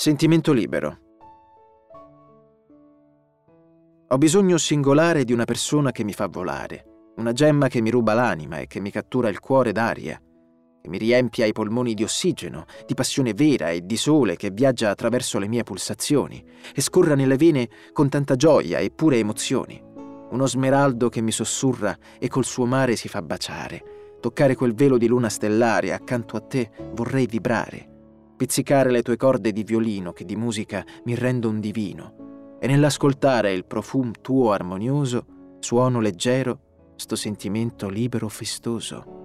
Sentimento libero. Ho bisogno singolare di una persona che mi fa volare, una gemma che mi ruba l'anima e che mi cattura il cuore d'aria, che mi riempia i polmoni di ossigeno, di passione vera e di sole che viaggia attraverso le mie pulsazioni e scorra nelle vene con tanta gioia e pure emozioni. Uno smeraldo che mi sussurra e col suo mare si fa baciare. Toccare quel velo di luna stellare, accanto a te vorrei vibrare. Pizzicare le tue corde di violino che di musica mi rendono divino. E nell'ascoltare il profum tuo armonioso, suono leggero, sto sentimento libero festoso.